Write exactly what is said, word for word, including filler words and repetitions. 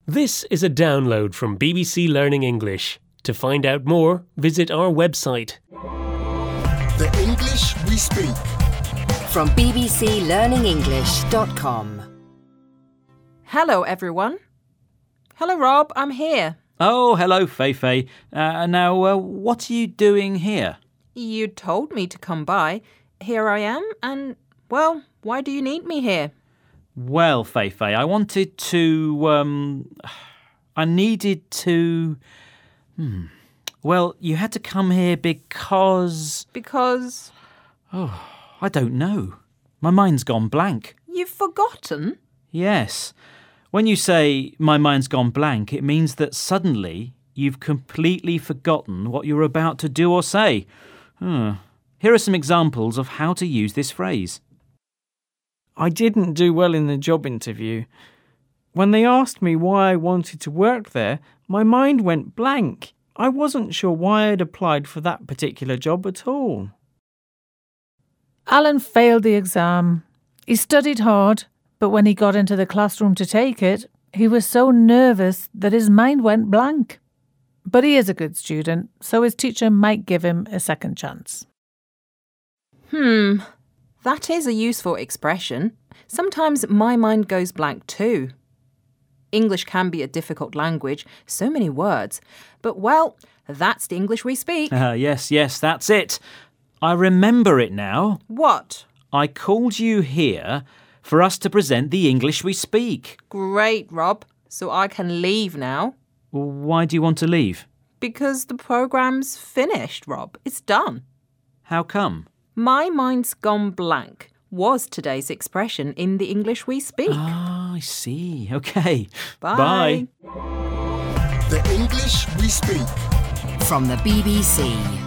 This is a download from B B C Learning English. To find out more, visit our website. The English we speak. From b b c learning english dot com. Hello, everyone. Hello, Rob. I'm here. Oh, hello, Feifei. Uh, now, uh, what are you doing here? You told me to come by. Here I am, and, well, why do you need me here? Well, Feifei, I wanted to, um... I needed to... Hmm. Well, you had to come here because... Because... Oh, I don't know. My mind's gone blank. You've forgotten? Yes. When you say, my mind's gone blank, it means that suddenly you've completely forgotten what you're about to do or say. Hmm. Here are some examples of how to use this phrase. I didn't do well in the job interview. When they asked me why I wanted to work there, my mind went blank. I wasn't sure why I'd applied for that particular job at all. Alan failed the exam. He studied hard, but when he got into the classroom to take it, he was so nervous that his mind went blank. But he is a good student, so his teacher might give him a second chance. Hmm, that is a useful expression. Sometimes my mind goes blank too. English can be a difficult language, so many words. But, well, that's the English we speak. Uh, yes, yes, that's it. I remember it now. What? I called you here for us to present the English we speak. Great, Rob. So I can leave now. Why do you want to leave? Because the programme's finished, Rob. It's done. How come? My mind's gone blank was today's expression in the English we speak. Ah, I see. Okay. Bye. Bye. The English we speak. From the B B C.